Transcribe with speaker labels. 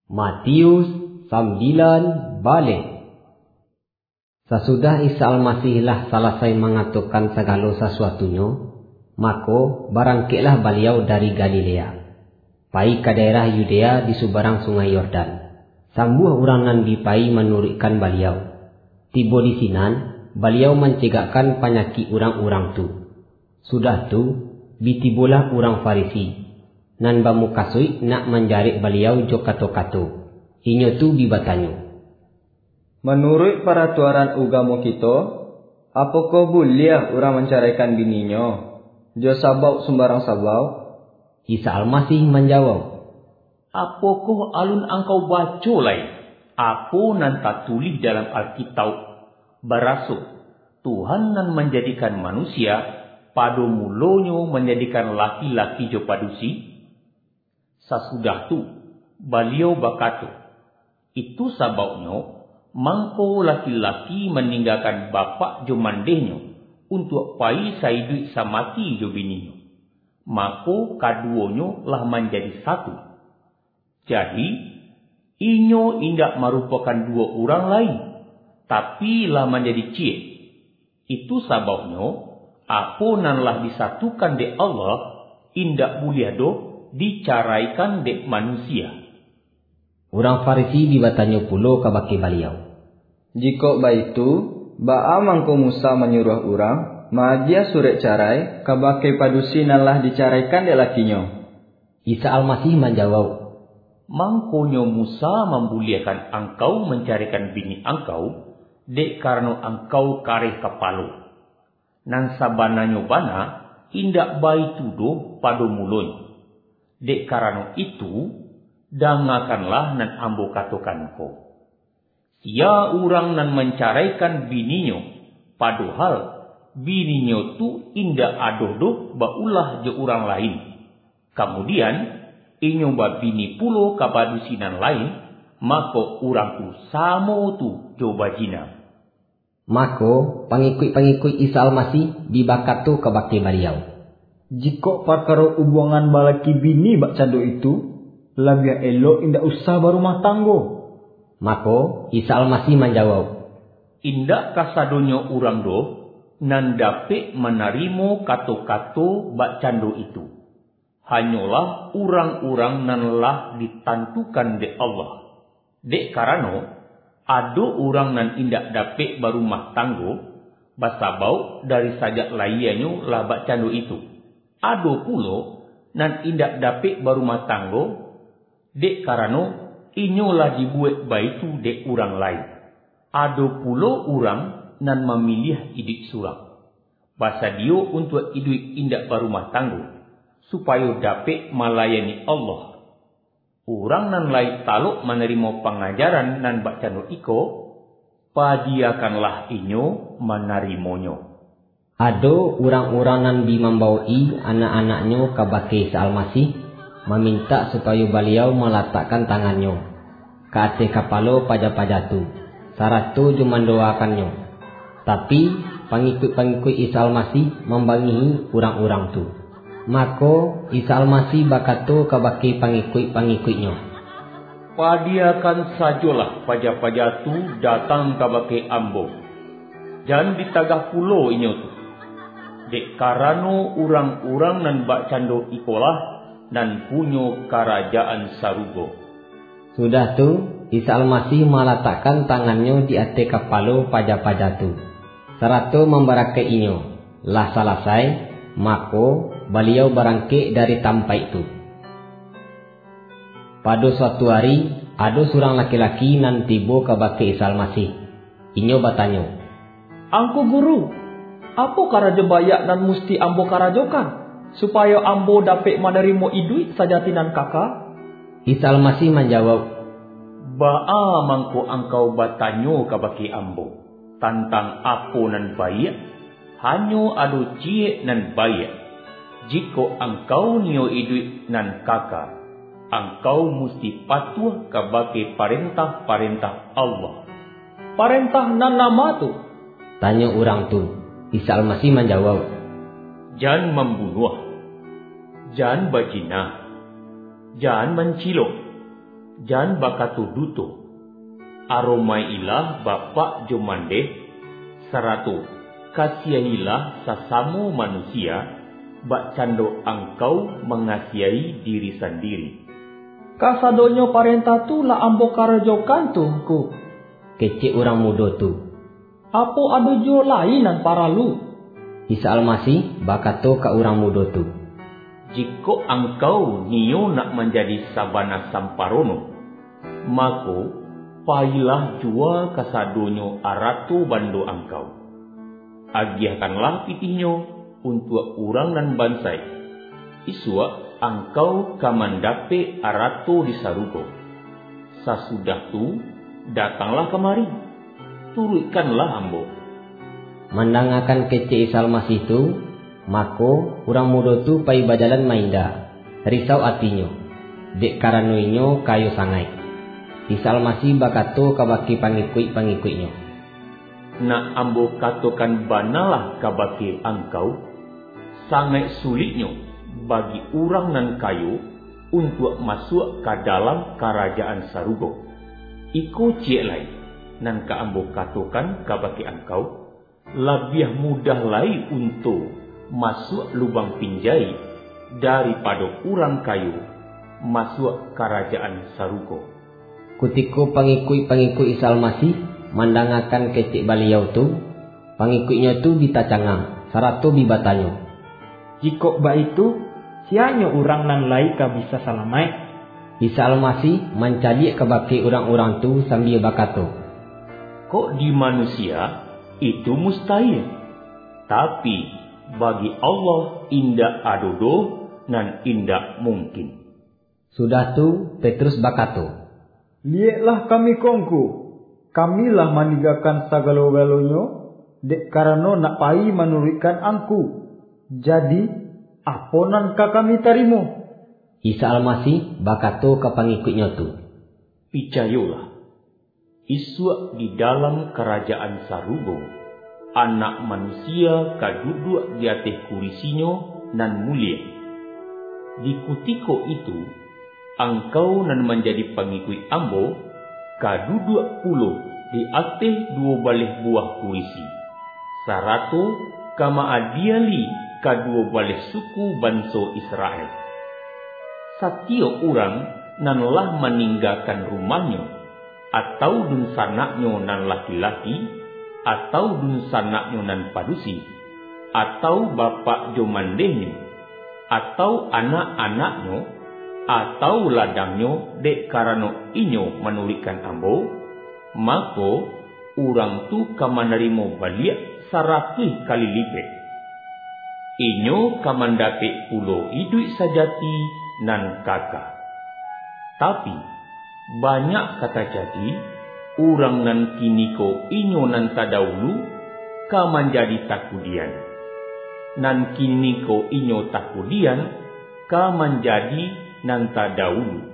Speaker 1: Matius 9 balik. Sesudah Isa Al-Masih lah selesai mengaturkan segala sesuatunya, maka berangkitlah beliau dari Galilea, pai ke daerah Yudea di seberang sungai Yordan. Sambuh orang nan dipai menurutkan beliau. Tiba di sinan, beliau mencegahkan penyakit orang-orang tu. Sudah tu, bitibolah orang Farisi, nan bamukasui nak menjarik beliau jo kato-kato. Inyo tu bibatanya.
Speaker 2: Menurut peraturan agama kita, apakah boleh orang menceraikan bininya? Jo sabau sembarang sabau?
Speaker 1: Isa Al-Masih menjawab,
Speaker 3: apakah alun engkau baca lain? Apa nan tak tulis dalam Alkitab? Berasuk, Tuhan nan menjadikan manusia, pada mulanya menjadikan laki-laki jo padusi. Sesudah tu, beliau berkata, itu sebabnya, mangko laki-laki meninggalkan bapa jo mandehnya untuk pai saiduit samati jo bininya. Maka kaduanya lah menjadi satu. Jadi, inyo indak merupakan dua orang lain, tapi lah menjadi cie. Itu sebabnya, apa nan lah disatukan de Allah, indak boleh do dicaraikan de manusia.
Speaker 1: Orang Farisi dibatanya pula kabake beliau.
Speaker 2: Jika baitu, ba'a mangko Musa menyuruh orang, magia surat carai, kabake padusi nan lah dicaraikan de lakinya.
Speaker 1: Isa Al-Masih menjawab,
Speaker 3: mangkonyo Musa membolehkan engkau mencarikan bini engkau, dek karena engkau kareh kepala. Nan sabananyo bana, indak baik tuduh pada mulanya. Dek karena itu, dangakanlah nan ambo katakan ko. Sia orang nan mencaraikan bininyo, padahal bininyo tu indak adoh-doh baulah je orang lain. Kemudian, inyo babini pulo kabadusinan lain, maka orang tu samo tu jo bajina.
Speaker 1: Maka pengikut-pengikut Isa Al-Masih dibakat tu kabake beliau.
Speaker 4: Jika perkara hubungan balaki bini bak cado itu, lebih elok indak usah berumah tangga.
Speaker 1: Maka Isa Al-Masih menjawab,
Speaker 3: indak kasadonyo orang do nan dapat menerima kato-kato bak cando itu. Hanyalah orang-orang nan lah ditentukan de Allah. Dek karena ada orang nan indak dapat berumah tangga, basabau dari sajak layanyo lah bak cando itu. Ada pula nan indak dapat berumah tangga, dek karena inyolah dibuat baitu dek orang lain. Ada pula orang nan memilih hidup suram. Basa dia untuk hidup indak berumah tangga, supaya dapat melayani Allah. Orang nan lain taluk menerima pengajaran nan bacano iko, padiakanlah inyo menerimonyo.
Speaker 1: Ada orang-orang nan membawahi anak-anaknya kabake Isa Al-Masih, meminta supaya beliau meletakkan tangannya ke atas kepala paja-paja tu. Syarat tu cuma mendoakannya. Tapi pengikut-pengikut Isa Al-Masih membangihi orang-orang tu. Maka Isa Al-Masih berkata kabake pengikut-pengikutnya,
Speaker 3: padiakan sajalah paja-paja tu datang kabake ambo. Jangan ditagah pulo inyo tu. Dek karano orang-orang nan bak cando ikolah dan punyo kerajaan sarugo.
Speaker 1: Sudah tu, Isa Al-Masih meletakkan tangannya di atas kepala paja-paja tu. Serta memberakainya. Lah selesai, maka beliau berangkit dari tempat itu. Pada suatu hari, ada seorang laki-laki nan tiba kabake Isa Al-Masih. Inyo bertanya,
Speaker 5: angku guru, apa karaja bayak nan musti ambo karajokan, supaya ambo dapat menerima iduit sajatinan kakak?
Speaker 1: Isa Al-Masih menjawab,
Speaker 3: ba'a mangko engkau bertanya kabake ambo, tentang apa nan bayak, hanya ada cie nan bayak. Jika engkau nio iduit nan kakak, engkau musti patuh kabake perintah-perintah Allah.
Speaker 5: Perintah nan nama tu?
Speaker 1: Tanya orang tu. Isa Al-Masih menjawab,
Speaker 3: jangan membunuh, jangan berzina, jangan mencilok, jan bakatu duto. Aromailah bapak jomandeh, saratu kasihilah sesama manusia, bak cando angkau mengasihi diri sendiri.
Speaker 5: Kasadonyo parenta tu lah ambo karajokan tuku.
Speaker 1: Kecik orang muda tu.
Speaker 5: Apo ada jo lainan para lu?
Speaker 1: Isa Almasih bakato ka orang muda tu.
Speaker 3: Jika angkau nio nak menjadi sabana samparono, mako pailah jua kasadonyo aratu bando angkau. Agiahkanlah pitihnya untuk orang dan bansai. Isua angkau kamandape aratu di sarugo. Sasudah tu datanglah kemari, turutkanlah ambo.
Speaker 1: Mendangakan kecik Isa Almasih tu, mako orang muda tu pai bajalan mainda. Risau hatinya, dek karanoinyo kayu sangai. Isa Almasih bakato kabaki pangikut-pangikutnya.
Speaker 3: Nak ambo katokan banalah kabaki angkau, sangat sulitnya bagi orang nan kayu untuk masuk ke dalam kerajaan sarugo. Iko cik lai, nan ka ambo katokan kabaki angkau, lebih mudah lai untuk masuk lubang pinjai daripada orang kayu masuk kerajaan sarugo.
Speaker 1: Kutiko pangikut-pangikut Isa Almasih mandangakan kecik baliau tu, pangikutnya tu bitacangang, saratu bibatanyo.
Speaker 4: Jika ba itu, sianya orang nan lai ka bisa salamai?
Speaker 1: Isa Almasih mencalik kabaki orang-orang tu sambil bakato.
Speaker 3: Kok di manusia itu mustahil, tapi bagi Allah indak adodo nan indak mungkin.
Speaker 1: Sudah tu Petrus bakato.
Speaker 4: Lihatlah kami kongku, kamilah meninggalkan segala-galanya, dek karena nak pai menurutkan angku. Jadi, apa nan ka kami tarimo?
Speaker 1: Isa Almasih bakato ke pangikutnya tu.
Speaker 3: Picayolah, isuk di dalam kerajaan sarugo, anak manusia kaduduk di atas kursinya nan mulia. Di kutiko itu, angkau nan menjadi pengikut ambo, kaduduk puluh di atas dua balih buah kursi. Saratu kama adiali kadua balih suku bangsa Israel. Setiap orang nan lah meninggalkan rumahnya, atau dun sanaknya nan laki-laki, atau dun sanaknya nan padusi, atau bapak jomandehnya, atau anak-anaknya, atau ladangnya dek karena inyo menulikan ambo, maka orang tu kamanarimo balik 100 kali lipat. Inyo kamandapik pulo hidup sajati nan kakak. Tapi banyak kata jadi orang nan kiniko inyo nan tadahulu kamanjadi takudian. Nan kiniko inyo takudian kamanjadi nan tadahulu.